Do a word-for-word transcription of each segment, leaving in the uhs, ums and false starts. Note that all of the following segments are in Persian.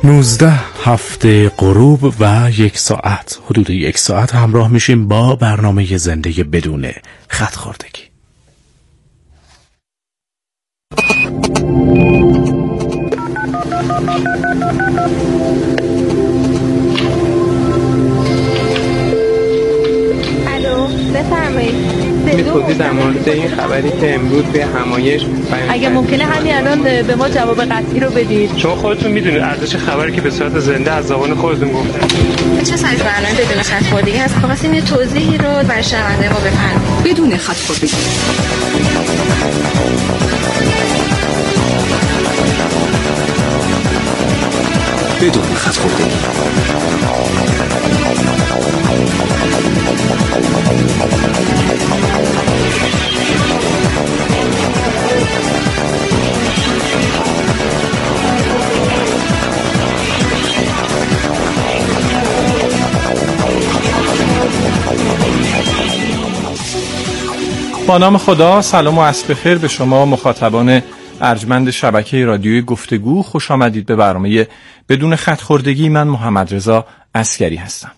نوزده هفته غروب و یک ساعت، حدود یک ساعت همراه میشیم با برنامه زنده بدون خط خوردگی. الو، بفرمایید. می‌خواستی در مورد این خبری که امروز به همایش اگه ممکنه همین الان به ما جواب قطعی رو بدید. شما خودتون میدونید ارزش خبری که به صورت زنده از زبان خودتون گفتن چه سری برنامه بدون خط خوردگی هست؟ خواستیم یه توضیحی رو برای شنونده ما بفرمایید. بدون خط خوردگی. بدون خط خوردگی. با نام خدا، سلام و عصر بخیر به شما مخاطبان ارجمند شبکه رادیویی گفتگو. خوش آمدید به برنامه بدون خط خوردگی. من محمد رضا عسگری هستم.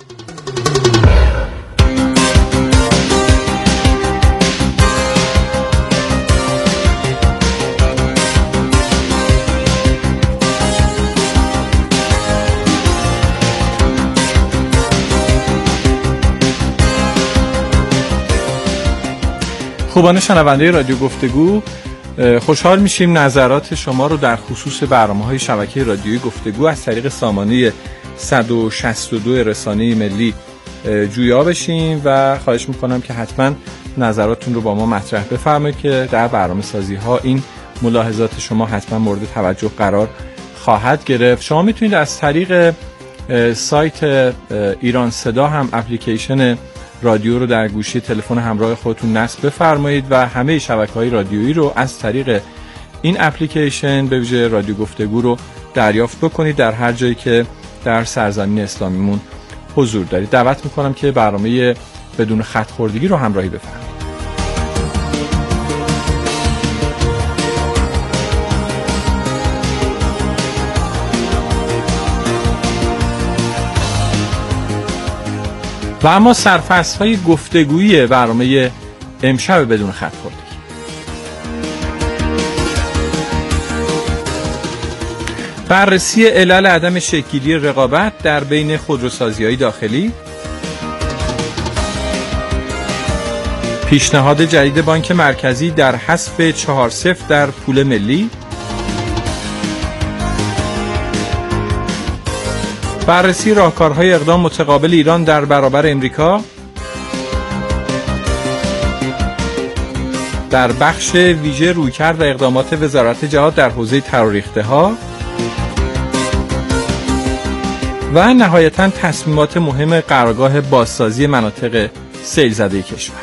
خوبان شنونده رادیو گفتگو، خوشحال میشیم نظرات شما رو در خصوص برنامه‌های شبکه رادیویی گفتگو از طریق سامانه صد و شصت و دو رسانه ملی جویا بشیم و خواهش میکنم که حتما نظراتتون رو با ما مطرح بفرمایید که در برنامه سازی ها این ملاحظات شما حتما مورد توجه قرار خواهد گرفت. شما میتونید از طریق سایت ایران صدا هم اپلیکیشن رادیو رو در گوشی تلفن همراه خودتون نصب بفرمایید و همه شبکه‌های رادیویی رو از طریق این اپلیکیشن به ویژه رادیو گفتگو رو دریافت بکنید در هر جایی که در سرزمین اسلامیمون حضور دارید. دعوت میکنم که برنامه بدون خط خوردگی رو همراهی بفرمایید. و اما سرفصل‌های گفتگویی برنامه امشب بدون خط خوردگی. بررسی علل عدم شکل‌گیری رقابت در بین خودروسازی‌های داخلی، پیشنهاد جدید بانک مرکزی در حذف چهار صفر در پول ملی، بررسی راهکارهای اقدام متقابل ایران در برابر امریکا، در بخش ویژه رویکرد و اقدامات وزارت جهاد در حوزه ترورریخته‌ها و نهایتاً تصمیمات مهم قرارگاه بازسازی مناطق سیل زده کشور.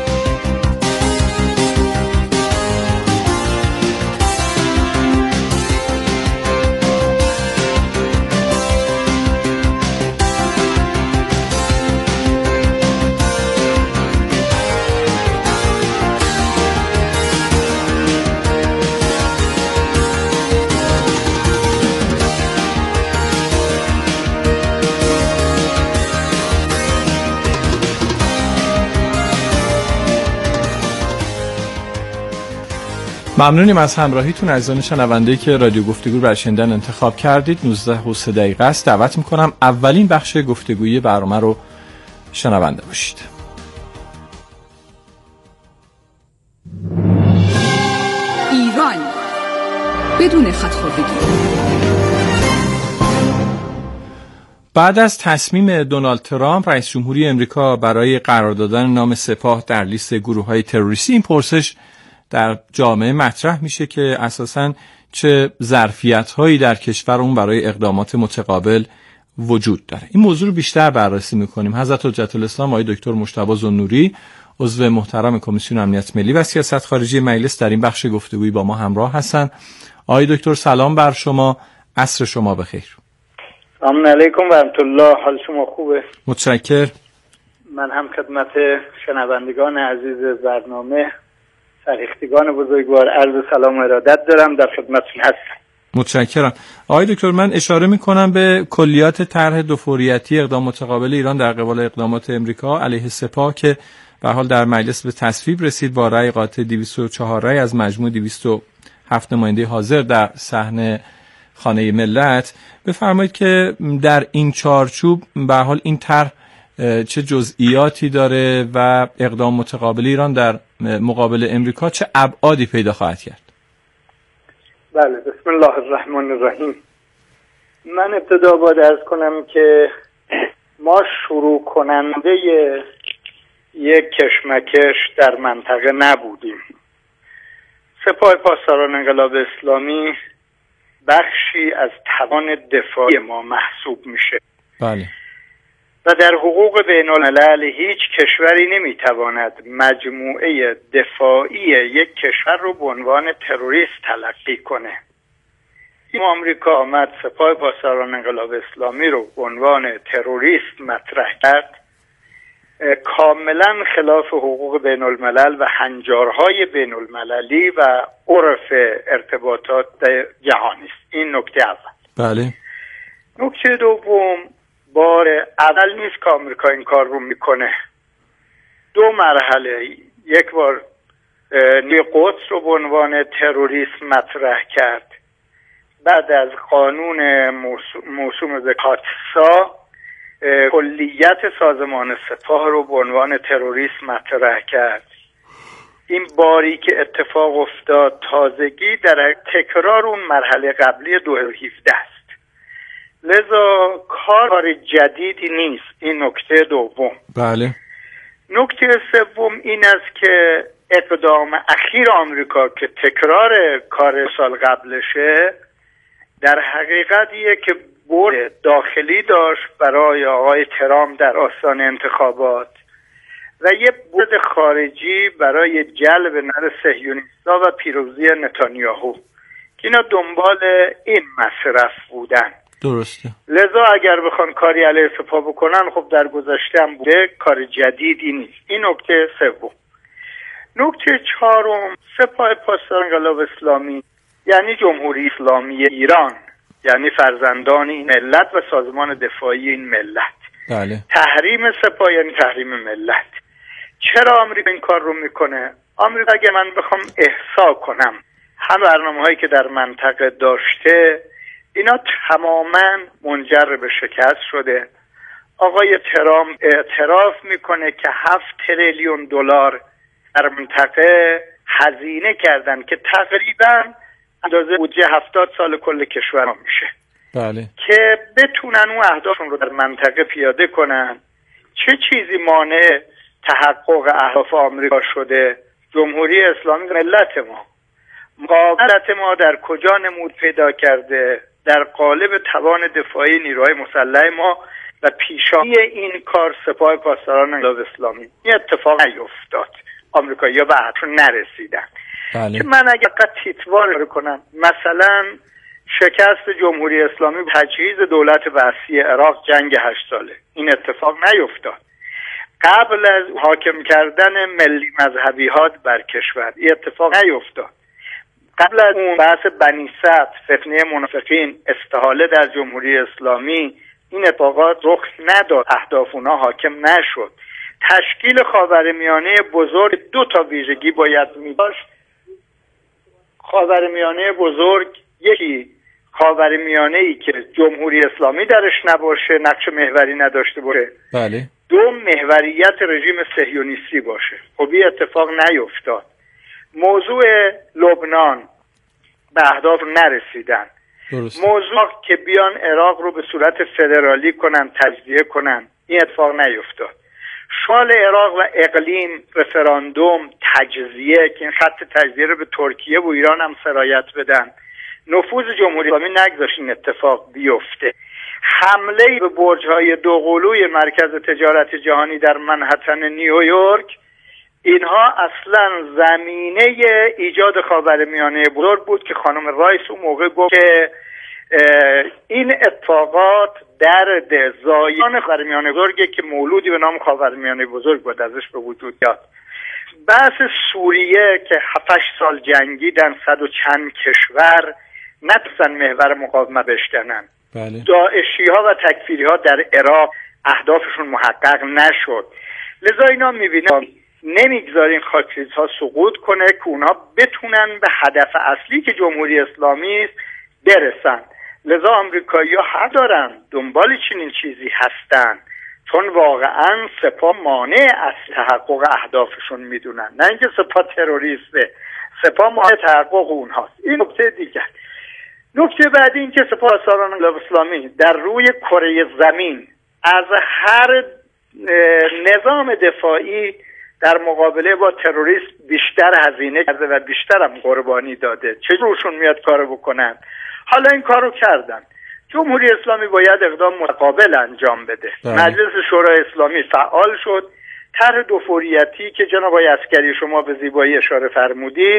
ممنونیم از همراهیتون عزیزان شنونده که رادیو گفتگو برای شنیدن انتخاب کردید. نوزده و سه دقیقه است. دعوت میکنم اولین بخش گفتگویی برنامه رو شنونده باشید. ایران بدون خط خوردگی. بعد از تصمیم دونالد ترامپ رئیس جمهوری امریکا برای قرار دادن نام سپاه در لیست گروه‌های تروریستی، این پرسش در جامعه مطرح میشه که اساساً چه ظرفیت‌هایی در کشور اون برای اقدامات متقابل وجود داره. این موضوع رو بیشتر بررسی میکنیم. حضرت حجت الاسلام آقای دکتر مجتبی ذوالنوری، عضو محترم کمیسیون امنیت ملی و سیاست خارجی مجلس، در این بخش گفتگویی با ما همراه هستن. آقای دکتر سلام بر شما، عصر شما بخیر. سلام علیکم و رحمت الله. حال شما خوبه؟ متشکر. من هم خدمت شنوندگان عزیز برنامه، فرهیختگان بزرگوار، عرض سلام و ارادت دارم. در خدمتتون هستم. متشکرم. آقای دکتر، من اشاره میکنم به کلیات طرح دو فوریتی اقدام متقابل ایران در قبال اقدامات امریکا علیه سپاه که به حال در مجلس به تصویب رسید با رأی قاطع دویست و چهار رأی از مجموع دویست و هفت نماینده حاضر در صحن خانه ملت. بفرمایید که در این چارچوب به حال این طرح چه جزئیاتی داره و اقدام متقابل ایران در مقابل امریکا چه ابعادی پیدا خواهد کرد؟ بله، بسم الله الرحمن الرحیم. من ابتدا باید عرض کنم که ما شروع کننده یک کشمکش در منطقه نبودیم. سپاه پاسداران انقلاب اسلامی بخشی از توان دفاعی ما محسوب میشه. بله. و در حقوق بین الملل هیچ کشوری نمیتواند مجموعه دفاعی یک کشور رو به عنوان تروریست تلقی کنه. این آمریکا آمد سپاه پاسداران انقلاب اسلامی رو به عنوان تروریست مطرح کرد، کاملا خلاف حقوق بین الملل و هنجارهای بین المللی و عرف ارتباطات جهانی است. این نکته اول. بله. نکته دوم، بار اول نیست که آمریکا این کار رو میکنه. دو مرحله، یک بار نیروی قدس رو به عنوان تروریست مطرح کرد، بعد از قانون موسوم به کاتسا کلیت سازمان سپاه رو به عنوان تروریست مطرح کرد. این باری که اتفاق افتاد تازگی در تکرار اون مرحله قبلی دو هزار و هفده است. لذا کار جدیدی نیست. این نکته دوم. بله. نکته سوم این است که اقدام اخیر آمریکا که تکرار کار سال قبلشه در حقیقتیه که برد داخلی داشت برای آقای ترامپ در آستان انتخابات و یه برد خارجی برای جلب نظر صهیونیست‌ها و پیروزی نتانیاهو که اینا دنبال این مصرف بودن. درسته. لذا اگر بخوان کاری علیه سپاه بکنن خب در گذشته هم بوده، کار جدیدی نیست. این نکته سوم. نکته چهارم، سپاه پاسداران انقلاب اسلامی یعنی جمهوری اسلامی ایران، یعنی فرزندان این ملت و سازمان دفاعی این ملت. بله. تحریم سپاه یعنی تحریم ملت. چرا آمریکا این کار رو میکنه؟ آمریکا اگه من بخوام احصا کنم هم برنامه‌هایی که در منطقه داشته، اینا تماما منجر به شکست شده. آقای ترامپ اعتراف میکنه که هفت تریلیون دلار در منطقه هزینه کردن که تقریبا اندازه بودجه هفتاد سال کل کشور میشه. بله. که بتونن اون اهدافشون رو در منطقه پیاده کنن. چه چیزی مانع تحقق اهداف آمریکا شده؟ جمهوری اسلامی ملت ما. مقاومت ما در کجا نمود پیدا کرده؟ در قالب توان دفاعی نیروهای مسلح ما و پیشانی این کار سپاه پاسداران انقلاب اسلامی. این اتفاق نیفتاد. آمریکایی‌ها به هدف نرسیدن. بله. که من اگر فقط تیتوار کنم، مثلا شکست جمهوری اسلامی، تجهیز دولت وسیع عراق، جنگ هشت ساله، این اتفاق نیفتاد. قبل از حاکم کردن ملی مذهبی ها بر کشور این اتفاق نیفتاد. قبل از اون بحث بنی سعد، فتنه منافقین، استحاله در جمهوری اسلامی، این اتفاقات رخ نداد، اهداف اونها حاکم نشد. تشکیل خاورمیانه بزرگ دو تا ویژگی باید می‌داشت. خاورمیانه بزرگ، یکی خاورمیانه‌ای که جمهوری اسلامی درش نباشه، نقش محوری نداشته باشه. بله. دو، محوریت رژیم صهیونیستی باشه. خب این اتفاق نیفتاد. موضوع لبنان به اهداف نرسیدن. درست. موضوع که بیان عراق رو به صورت فدرالی کنن، تجزیه کنن، این اتفاق نیفتاد. شمال عراق و اقلیم، رفراندوم، تجزیه که این خط تجزیه رو به ترکیه و ایران هم سرایت بدن، نفوذ جمهوری اسلامی نگذاشت این اتفاق بیفته. حمله به برج‌های دوقلوی مرکز تجارت جهانی در منهتن نیویورک، اینها اصلا زمینه ایجاد خاورمیانه بزرگ بود که خانم رایس اون موقع گفت که این اتفاقات در زایان خاورمیانه بزرگه که مولودی به نام خاورمیانه بزرگ بود ازش به وجود بیاد. بحث سوریه که هفت سال جنگیدن، صد و چند کشور نتونستن محور مقاومت بشکنن. بله. داعشی ها و تکفیری ها در عراق اهدافشون محقق نشد، لذا اینا میبینن نمیگذارین خاکریزها سقوط کنه که اونا بتونن به هدف اصلی که جمهوری اسلامی است برسن. لذا آمریکایی‌ها حق دارن دنبال چنین چیزی هستن، چون واقعا سپاه مانع از تحقق اهدافشون میدونن، نه اینکه سپاه تروریسته، سپاه مانع تحقق اونهاست. این نکته دیگر. نکته بعدی این که سپاه سالاران انقلاب اسلامی در روی کره زمین از هر نظام دفاعی در مقابله با تروریست بیشتر هزینه کرده و بیشتر هم قربانی داده. چه روشون میاد کارو بکنن؟ حالا این کارو کردن. جمهوری اسلامی باید اقدام متقابل انجام بده. داره. مجلس شورای اسلامی فعال شد. طرح دو فوریتی که جناب آقای عسکری شما به زیبایی اشاره فرمودید،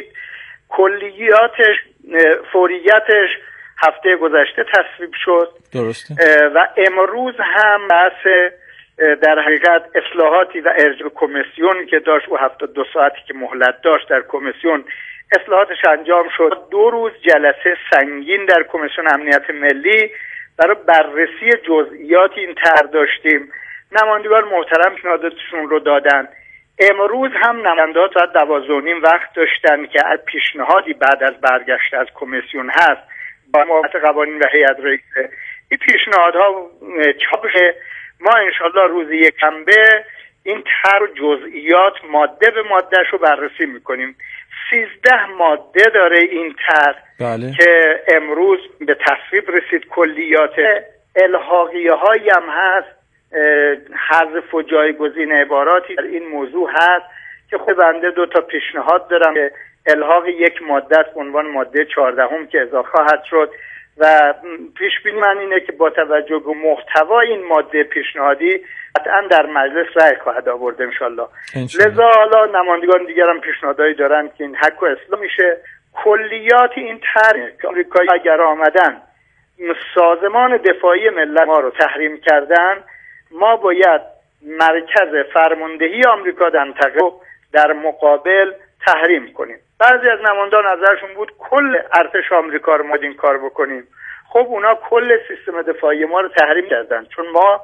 کلیاتش فوریتش هفته گذشته تصویب شد. درسته. و امروز هم بحث در حقیقت اصلاحاتی و ارجاع کمیسیون که داشت و هفتاد و دو ساعتی که مهلت داشت در کمیسیون اصلاحاتش انجام شد. دو روز جلسه سنگین در کمیسیون امنیت ملی برای بررسی جزئیات این طرح داشتیم. نمایندگان محترم پیشنهاداتشون رو دادن. امروز هم نمایندگان تا دوازده و نیم وقت داشتن که از پیشنهادی بعد از برگشت از کمیسیون هست با موافقت قوانین و هیئت رئیسه این پیشنهادها چاپ شه. ما انشالله روز یکشنبه این طرح جزئیات ماده به مادهش رو بررسی میکنیم. سیزده ماده داره این طرح. بله. که امروز به تصویب رسید. کلیات الحاقیه هایی هم هست، حذف و جایگزین عباراتی در این موضوع هست که خود بنده دو تا پیشنهاد دارم که الحاق یک ماده است، عنوان ماده چهاردهم که اضافه خواهد شد و پیش بینی من اینه که با توجه به محتوای این ماده پیشنهادی قطعا در مجلس رأی خواهد آورد انشالله. لذا حالا نمایندگان دیگر هم پیشنهادایی دارن که این حق و اصلاح میشه. کلیات این طرح که آمریکایی اگر آمدن سازمان دفاعی ملت ما رو تحریم کردن، ما باید مرکز فرماندهی آمریکا در منطقه در مقابل تحریم کنیم. بعضی از نمایندگان نظرشون بود کل ارتش آمریکا رو ما این کار بکنیم. خب اونا کل سیستم دفاعی ما رو تحریم کردن، چون ما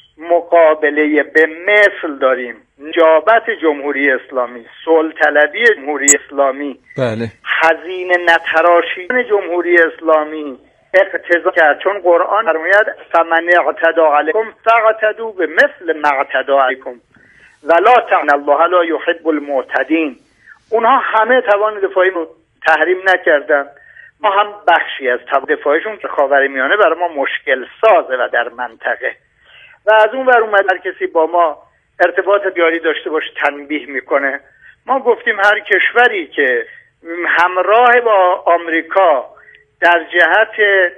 مقابله به مثل داریم. نجابت جمهوری اسلامی، صلح طلبی جمهوری اسلامی، بله، هزینه نتراشیدن جمهوری اسلامی اقتضا کرد، چون قرآن فرماید فمن اعتدی علیکم فاعتدوا بمثل ما اعتدی علیکم ولا تعن الله لا یحب المعتدین. اونها همه توان دفاعی رو تحریم نکردن، ما هم بخشی از توان دفاعیشون که خاورمیانه برای ما مشکل سازه و در منطقه و از اون ور اومد هر کسی با ما ارتباط دیاری داشته باشه تنبیه میکنه. ما گفتیم هر کشوری که همراه با آمریکا در جهت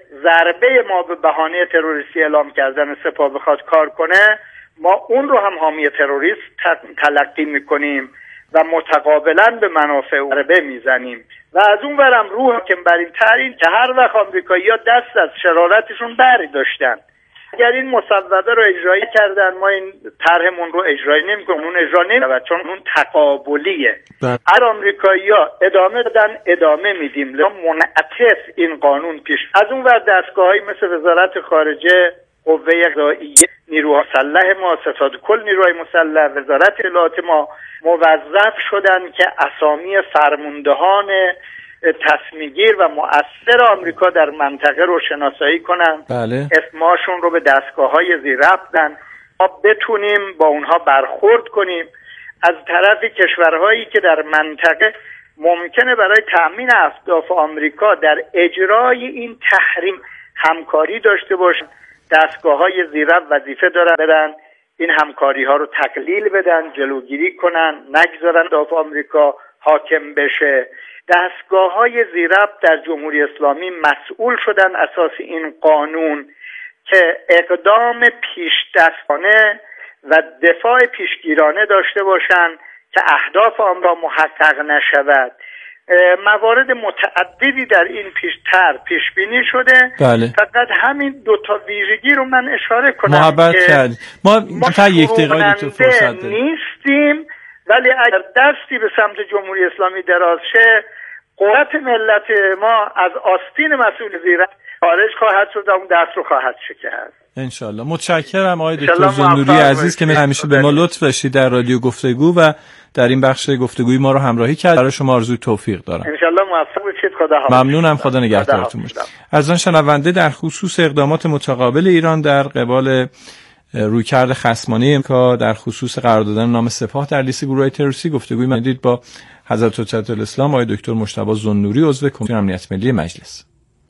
ضربه ما به بهانه تروریستی اعلام کردن سپاه بخواد کار کنه، ما اون رو هم حامی تروریست تلقی میکنیم و متقابلا به منافع او ضربه میزنیم و از اون ورم روح حاکم بر این طرح که هر وقت آمریکایی‌ها دست از شرارتشون بری داشتن، اگر این مسوده رو اجرایی کردن ما این طرحمون رو اجرایی نمی‌کنیم، اون اجرا نمی‌شه چون اون تقابلیه. هر آمریکایی‌ها ادامه دادن ادامه میدیم، لذا منعطف این قانون پیش. از اون ور دستگاه‌هایی مثل وزارت خارجه، قوه قضاییه، نیروهای مسلح ما، ستاد کل نیروهای مسلح، وزارت اطلاعات ما موظف شدن که اسامی فرماندهان تصمیم‌گیر و مؤثر آمریکا در منطقه رو شناسایی کنن. بله. اسماشون رو به دستگاه‌های زیر ربط بدن، ما بتونیم با اونها برخورد کنیم. از طرفی کشورهایی که در منطقه ممکنه برای تأمین اهداف آمریکا در اجرای این تحریم همکاری داشته باشن، دستگاه‌های زیر ربط وظیفه دارن بدن این همکاری ها رو تقلیل بدن، جلوگیری کنن، نگذارن اهداف آمریکا حاکم بشه. دستگاه های زیر ربط در جمهوری اسلامی مسئول شدن اساس این قانون که اقدام پیش دستانه و دفاع پیشگیرانه داشته باشن که اهداف آمریکا محقق نشود. موارد متعددی در این پیشتر پیش بینی شده. بله. فقط همین دو تا ویژگی رو من اشاره کنم محبت که کرد. ما تا یک دقیقه تو فرصت داریم نیستیم، ولی اگر دستی به سمت جمهوری اسلامی دراز شه قدرت ملت ما از آستین مسئولیت خارج خواهد شد و اون دست رو خواهد شکست. انشالله. متشکرم آقای دکتر زنوری عزیز که همیشه به ما لطف داشتید در رادیو گفتگو و در این بخش گفتگوی ما رو همراهی کرد. برای شما آرزوی توفیق دارم. انشالله موفق باشید. خدا حافظ. ممنونم. خدا نگهدارتون باشه. از آن شنونده در خصوص اقدامات متقابل ایران در قبال رویکرد خصمانه امریکا در خصوص قرار دادن نام سپاه در لیست گروه‌های تروریستی گفتگوی مدید با حضرت حجت الاسلام آقای دکتر مجتبی زنوری عضو کمیسیون امنیت ملی مجلس.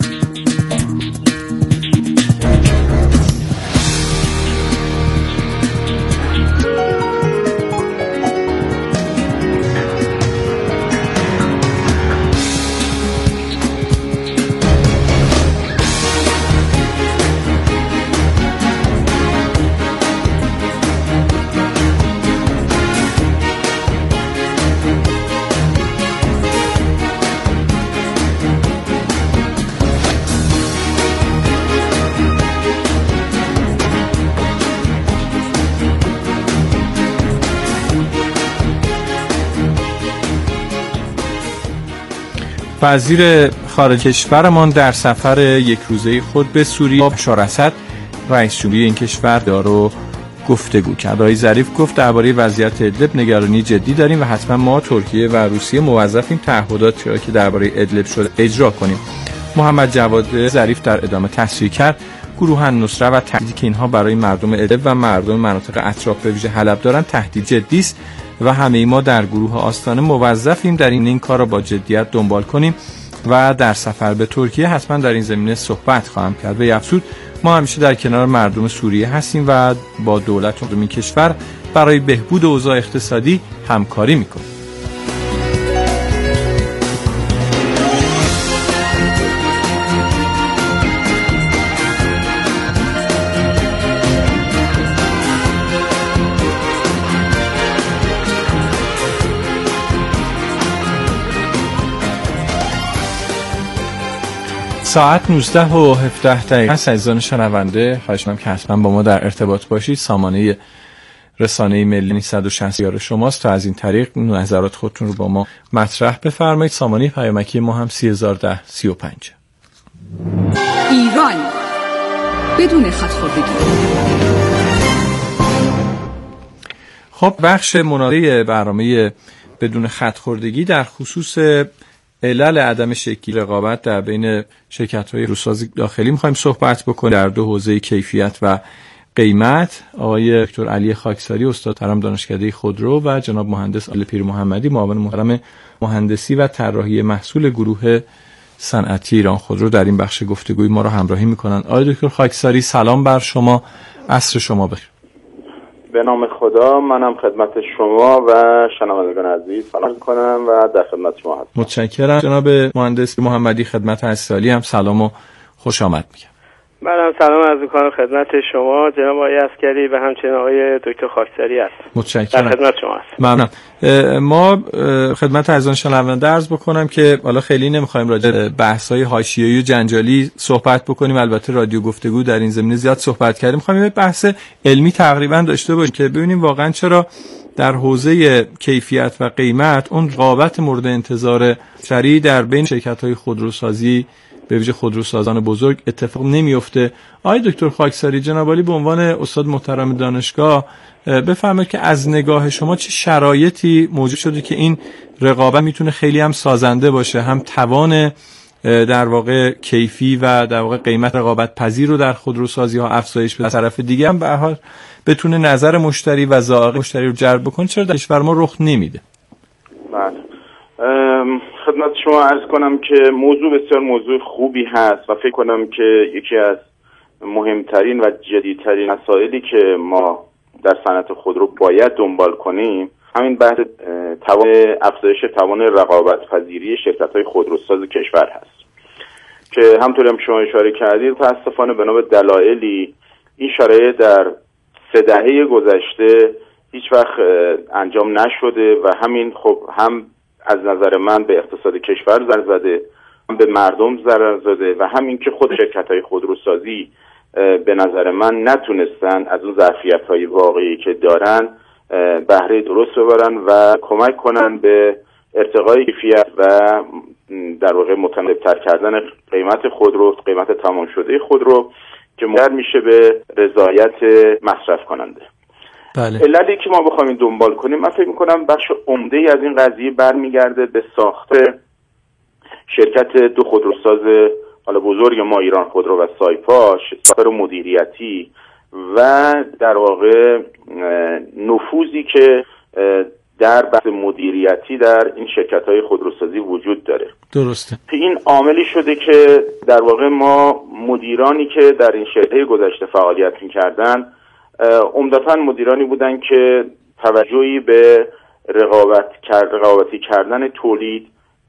وزیر خارجه کشورمان در سفر یک روزه خود به سوریه با بشار اسد رئیس جمهوری این کشور دارو گفتگو کرد. آقای ظریف گفت درباره وضعیت ادلب نگرانی جدی داریم و حتما ما ترکیه و روسیه موظفیم تعهداتی را که درباره ادلب شده اجرا کنیم. محمد جواد ظریف در ادامه تصریح کرد گروه النصره و تهدیدی که اینها برای مردم ادلب و مردم مناطق اطراف به ویژه حلب دارند تهدید جدی است و همه ما در گروه آستانه موظفیم در این این کار را با جدیت دنبال کنیم و در سفر به ترکیه حتما در این زمینه صحبت خواهم کرد. و افزود ما همیشه در کنار مردم سوریه هستیم و با دولت این کشور برای بهبود اوضاع اقتصادی همکاری میکنیم. ساعت نوزده و هفده دقیقه است. عزیزان شنونده خواهش می‌کنم که حتما با ما در ارتباط باشید. سامانه رسانه ملی صد و شصت شماست تا از این طریق نظرات خودتون رو با ما مطرح بفرمایید. سامانه پیامکی ما هم سه هزار و ده سی و پنج. ایران بدون خط‌خوردگی. خب بخش مناظره برنامه بدون خط‌خوردگی در خصوص علل عدم شکل رقابت در بین شرکت‌های خودروسازی داخلی می‌خوایم صحبت بکنیم در دو حوزه کیفیت و قیمت. آقای دکتر علی خاکساری استاد محترم دانشکده خودرو و جناب مهندس علی پیر محمدی معاون محترم مهندسی و طراحی محصول گروه صنعتی ایران خودرو در این بخش گفتگوی ما را همراهی می‌کنند. آقای دکتر خاکساری سلام بر شما، عصر شما بخیر. به نام خدا منم خدمت شما و شنوندگان عزیز سلام می‌کنم و در خدمت شما هستم. متشکرم. جناب مهندس محمدی خدمت اسلالی هم سلام و خوش آمد میگم. منم سلام عرض می‌کنم خدمت شما جناب آقای عسکری و همچنین آقای دکتر خاکساری هست. متشکرم. در خدمت شما هست. ممنونم. ما خدمت عزیزان شنونده عرض بکنم که حالا خیلی نمی‌خوایم راجع به بحث‌های حاشیه‌ای و جنجالی صحبت بکنیم. البته رادیو گفتگو در این زمینه زیاد صحبت کردیم. می‌خوایم یه بحث علمی تقریبا داشته باشیم که ببینیم واقعا چرا در حوزه کیفیت و قیمت اون رقابت مورد انتظار شری در بین شرکت‌های خودروسازی به ویژه خودروسازان بزرگ اتفاق نمیفته. آقای دکتر خاکساری جناب عالی به عنوان استاد محترم دانشگاه بفرمایید که از نگاه شما چه شرایطی موجود شده که این رقابت میتونه خیلی هم سازنده باشه، هم توان در واقع کیفی و در واقع قیمت رقابت پذیر رو در خودروسازی ها افزایش بده، طرف دیگه هم به هر حال بتونه نظر مشتری و ذائقه مشتری رو جلب بکنه، چرا در کشور ما رخ نمیده؟ بله. خدمت شما عرض کنم که موضوع بسیار موضوع خوبی هست و فکر کنم که یکی از مهمترین و جدیدترین مسائلی که ما در صنعت خودرو باید دنبال کنیم همین بحث توان افزایش توان رقابت پذیری شرکت‌های خودروساز کشور هست که همونطوری هم شما اشاره کردید متأسفانه بنا به دلایلی این شرایط در سه دهه گذشته هیچ وقت انجام نشده و همین خب هم از نظر من به اقتصاد کشور ضرر زده، هم به مردم ضرر زده و همین که خود شرکت‌های خودروسازی به نظر من نتونستن از اون ظرفیت‌های واقعی که دارن بهره درست ببرن و کمک کنن به ارتقای کیفیت و در واقع متناسب‌تر کردن قیمت خودرو، قیمت تمام شده خودرو که منجر میشه به رضایت مصرف کننده. بله. علتی که ما بخوایم این دنبال کنیم، من فکر میکنم بخش عمده‌ای از این قضیه برمیگرده به ساخت شرکت دو خودروساز حالا بزرگ ما، ایران خودرو و سایپا، ساختار مدیریتی و در واقع نفوذی که در بحث مدیریتی در این شرکت‌های خودروسازی وجود داره. درسته. این عاملی شده که در واقع ما مدیرانی که در این شرکت‌های گذشته فعالیت می‌کردن عمدتاً مدیرانی بودن که توجهی به رقابت کرد رقابتی کردن تولید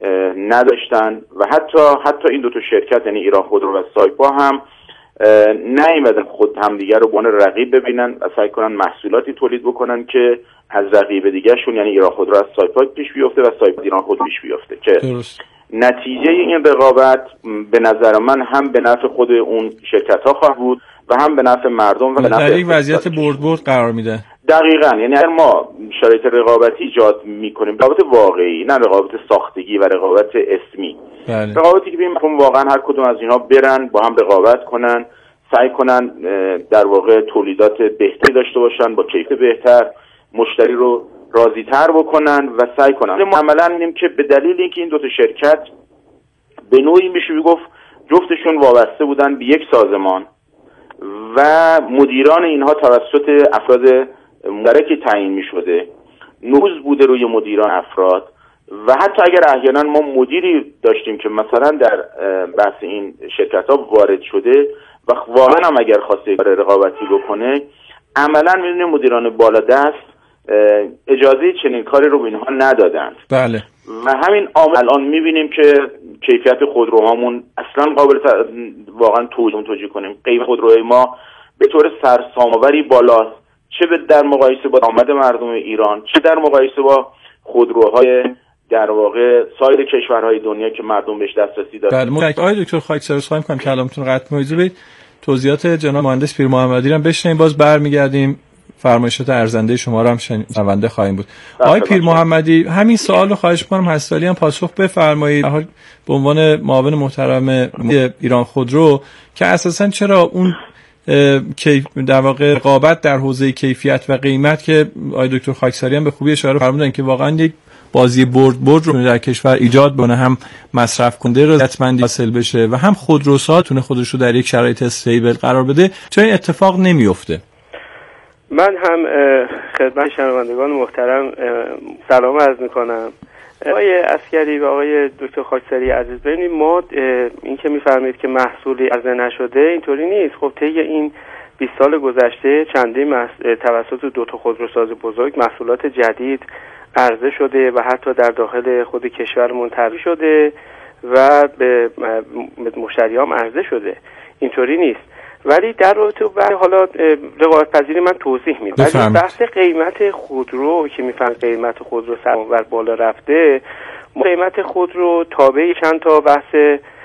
نداشتن و حتی حتی این دو تا شرکت یعنی ایران خودرو و سایپا هم نیومدن خود همدیگر رو به عنوان رقیب ببینن و سعی کنن محصولاتی تولید بکنن که از رقیب دیگه‌شون یعنی ایران خودرو از سایپا پیش بیفته و سایپا ایران خودرو پیش بیفته که درست. نتیجه این رقابت به نظر من هم به نفع خود اون شرکت‌ها خواهد بود و هم به نفع مردم و به نفع در یک وضعیت برد برد قرار میده. دقیقاً، یعنی اگر ما شرایط رقابتی ایجاد می‌کنیم، رقابت واقعی، نه رقابت ساختگی و رقابت اسمی. بله. رقابتی که ببینیم واقعا هر کدوم از اینها برن با هم رقابت کنن، سعی کنن در واقع تولیدات بهتری داشته باشن با کیفیت بهتر، مشتری رو راضی‌تر بکنن و سعی کنن. ما عملاً می‌بینیم که به دلیل اینکه این دو تا شرکت به نوعی میشه گفت جفتشون وابسته بودن به یک سازمان و مدیران اینها توسط افراد مشترکی تعیین می‌شده، نفوذ بوده روی مدیران افراد و حتی اگر احیانا ما مدیری داشتیم که مثلا در بحث این شرکت‌ها وارد شده و واقعا هم اگر خواسته رقابتی بکنه، عملاً می‌بینیم مدیران بالا دست اجازه چنین کاری رو به اینها ندادند. بله. و همین عامل الان می‌بینیم که کیفیت خودروهامون اصلا قابل ت... واقعا توجیه توجیه کنیم. قیمت خودروهای ما به طور سرسام‌آوری بالاست، چه در مقایسه با درآمد مردم ایران، چه در مقایسه با خودروهای در واقع سایر کشورهای دنیا که مردم بهش دسترسی دارن. بله. آقای دکتر خاکساری خواهیم کنم کلامتون قطع موضوع بدید. توضیحات جناب مهندس پیر محمدی رو هم بشنویم، باز برمیگردیم فرمایشات ارزنده شما رو هم شنونده خواهیم بود. آقای پیر محمدی، همین سوال رو خواهش می‌کنم هستالی هم پاسخ بفرمایید به عنوان معاون محترم ایران خودرو که اساساً چرا اون در واقع رقابت در حوزه کیفیت و قیمت که آقای دکتر خاکساری هم به خوبی اشاره فرمودن که واقعا یک بازی برد برد رو در کشور ایجاد بکنه، هم مصرف کننده رضایتمندی حاصل بشه و هم خودروساز تونه خودش رو در یک شرایط استیبل قرار بده، چرا این اتفاق نمیفته؟ من هم خدمت شنوندگان محترم سلام عرض میکنم. آقای عسکری و آقای دکتر خاکساری عزیز، ببینید ما این که میفرمایید که محصولی عرضه نشده اینطوری نیست. خب طی این بیست سال گذشته چندین توسط دو تا خودروساز بزرگ محصولات جدید عرضه شده و حتی در داخل خود کشورمون طراحی شده و به مشتریام عرضه شده، اینطوری نیست. ولی در رابطه با حالا رقابت پذیری من توضیح میدم. ولی بحث قیمت خودرو که میفهمید قیمت خودرو سرور بالا رفته، قیمت خودرو تابع چند تا بحث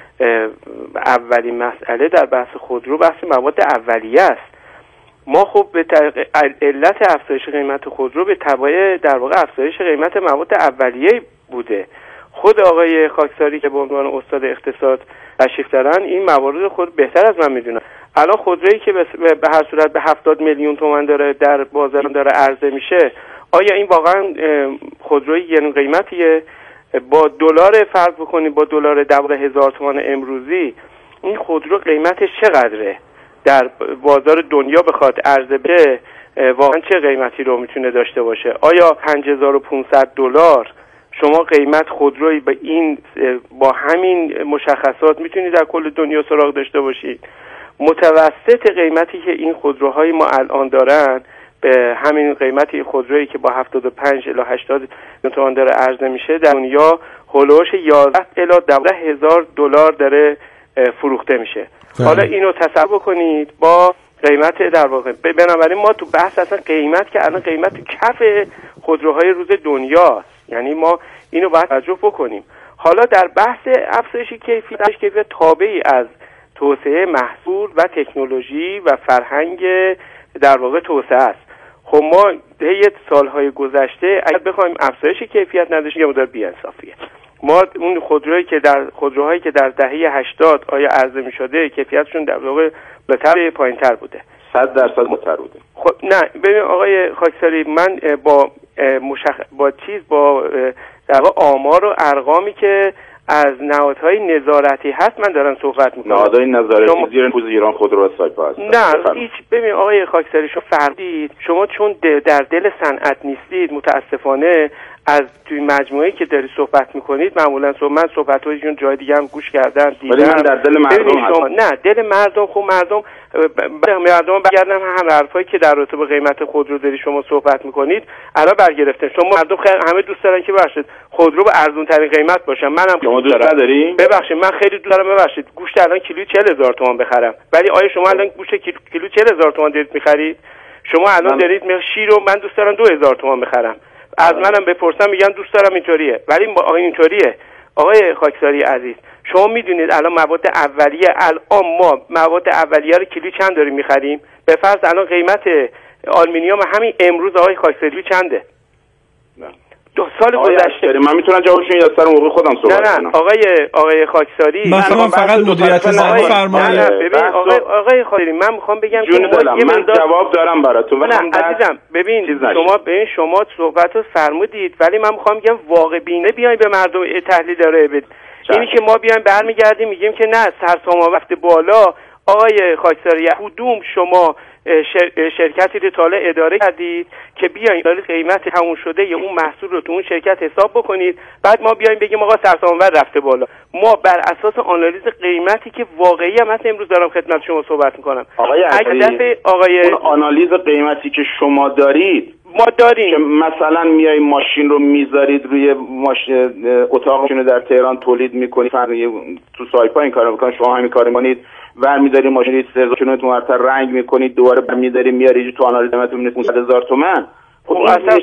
اولی مسئله در بحث خودرو بحث مواد اولیه است. ما خب به علت افزایش قیمت خودرو به تبع در واقع افزایش قیمت مواد اولیه بوده. خود آقای خاکساری که به عنوان استاد اقتصاد تشریف دارن این موارد خود بهتر از من میدونن. الان خودرویی که به هر صورت به هفتاد میلیون تومان داره در بازار داره عرضه میشه، آیا این واقعا خودروی یعنی قیمتیه؟ با دلار فرض بکنید با دلار دوازده هزار تومان امروزی این خودرو قیمتش چقدره؟ در بازار دنیا بخواد عرضه بشه واقعا چه قیمتی رو میتونه داشته باشه؟ آیا پنج هزار و پانصد دلار شما قیمت خودروی به این با همین مشخصات میتونید در کل دنیا سراغ داشته باشید؟ متوسط قیمتی که این خودروهای ما الان دارن به همین قیمتی خودرویی که با هفتاد و پنج الی هشتاد تومان داره عرضه میشه در دنیا هولوش یازده الی دوازده هزار دلار داره فروخته میشه. حالا اینو تصور بکنید با قیمت در واقع. بنابراین ما تو بحث اصلا قیمت که الان قیمت کف خودروهای روز دنیاست، یعنی ما اینو باید توجه بکنیم. حالا در بحث افزایش کیفیت، کیفیت تابعی از توسعه محصول و تکنولوژی و فرهنگ در واقع توسعه است. خب ما طی سالهای گذشته اگر بخوایم افزایش کیفیت نداشتیم یه مقدار بی‌انصافیه. ما اون خودروهایی که در خودروهایی که در دهه هشتاد آیا عرضه می‌شده کیفیتشون در واقع بالاتر پایین‌تر بوده، صد درصد بالاتر بوده. خب نه ببین آقای خاکساری، من با مشخ... با چیز با در واقع آمار و ارقامی که از نهادهای نظارتی هست من دارم صحبت میکنم. نهادهای نظارتی شما... زیر پوز ایران خودرو سایپا هست. نه هیچ. ببین آقای خاکساری شما فردید، شما چون در دل صنعت نیستید متاسفانه از توی مجموعه‌ای که داری صحبت میکنید معمولا صحبت من صحبت‌هایشون جای دیگه هم گوش کردم دیدم. ولی من در دل مردم هستم. نه دل مردم، خب مردم مردم برگردن هم حرفایی که در رابطه با قیمت خودرو داری شما صحبت میکنید الان برگرفتن. شما مردم همه دوست دارن که ببخشید خودرو به ارزون ترین قیمت باشه. منم شما دوست دارین؟ ببخشید من خیلی دوست دارم. ببخشید گوشت الان کیلویی چهل هزار تومان بخرم، ولی آیا شما الان گوشت کیلو چهل هزار تومان دارید میخرید؟ شما الان دارید شیر رو من دوست دارم دو هزار تومان بخرم. از منم بپرسم میگن دوست دارم اینطوریه، ولی آقا اینطوریه. آقای خاکساری عزیز شما میدونید الان مواد اولیه، الان ما مواد اولیه رو کیلو چند داریم میخریم؟ به فرض الان قیمت آلومینیوم همین امروز آقای خاکساری چنده؟ نه دو سال گذشته من میتونم جوابشون یا سر موقع خودم صحبت کنم. نه نه آقای آقای خاکساری من فقط مدیریت زمان فرمایید. ببین آقای آقای خاکساری من میخوام بگم که من جواب دارم براتون. نه عزیزم ببین شما ببین شما صحبت رو فرمودید، ولی من میخوام بگم واقع بینه بیاین به مردم تحلیل داره بدید. اینی که ما بیایم برمیگردیم میگیم که نه سرسام رفته بالا. آقای خاکساری کدوم شما شر... شرکتی رو تاله اداره کردید که بیاین قیمت تموم شده یا اون محصول رو تو اون شرکت حساب بکنید، بعد ما بیایم بگیم آقا سرسام‌آور رفته بالا؟ ما بر اساس آنالیز قیمتی که واقعی هم هست امروز دارم خدمت شما صحبت میکنم. آقای عزیز آقای اون آنالیز قیمتی که شما دارید ما داریم که مثلا میای ماشین رو میذارید روی ماشین اتاقشون رو در تهران تولید میکنید، تو سایپا این کارو میکنن، شما همین کارو میکنید، برمی‌داری ماشین سه هزار کیلومتر مرتر رنگ میکنید، دوباره برمی‌داری میاری تو آنالیز قیمت میبینید پانصد هزار تومان. خب اصلا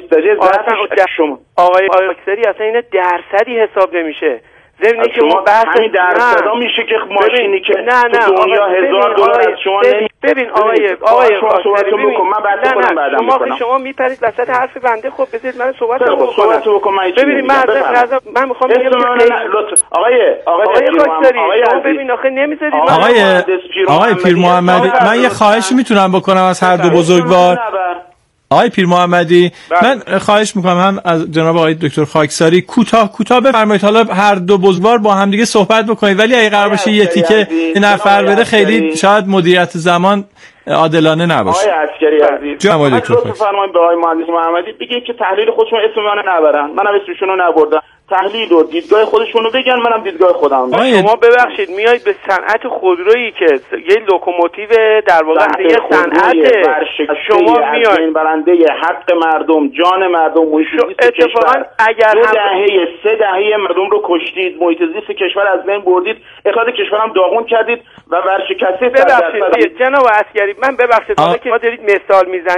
شما آقای خاکساری اصلا این درصدی حساب نمیشه. ضمن اینکه شما همین درصدا میشه که ماشینی که نه نه تو دنیا هزار دلار از شما نمی ببین آقای آقای خاکساری ببین من بعد خودم بعدم شما شما میپرید وسط حرف بنده. خب بذارید من صحبت کنم. صحبت بکنم. ببین من من میخوام بگم آقای آقای خاکساری شما ببین آخه نمیذارید آقای آقای پیر محمدی من یه خواهشی میتونم بکنم از هر دو بزرگوار. آقای پیر محمدی من خواهش میکنم هم از جناب آقای دکتر خاکساری کوتاه کوتاه بفرمایید، حالا هر دو بزرگوار با هم دیگه صحبت بکنید، ولی اگه قرار باشه یه تیکه این نفر بره خیلی شاید مدیریت زمان عادلانه نباشه. آقای عسکری عزیز جناب دکتر بفرمایید به آقای مهندس محمدی بگید که تحلیل خودشون اسم منو نبرن، منم اسمشون رو نبردم، تحلیل و دیدگاه خودشونو بگن، منم دیدگاه خودم. شما ببخشید میایید به صنعت خودرویی که یه لوکوموتیو در واقع یه صنعت شما میایید این برنده حق مردم، جان مردم، محیط زیست کشور اگر دو دهه سه دهه مردم رو کشتید، محیط زیست کشور از بین بردید، اقتصاد کشورم داغون کردید و ورشکستید. ببخشید جناب عسکری من ببخشید حالا که ما دارید مثال میزنید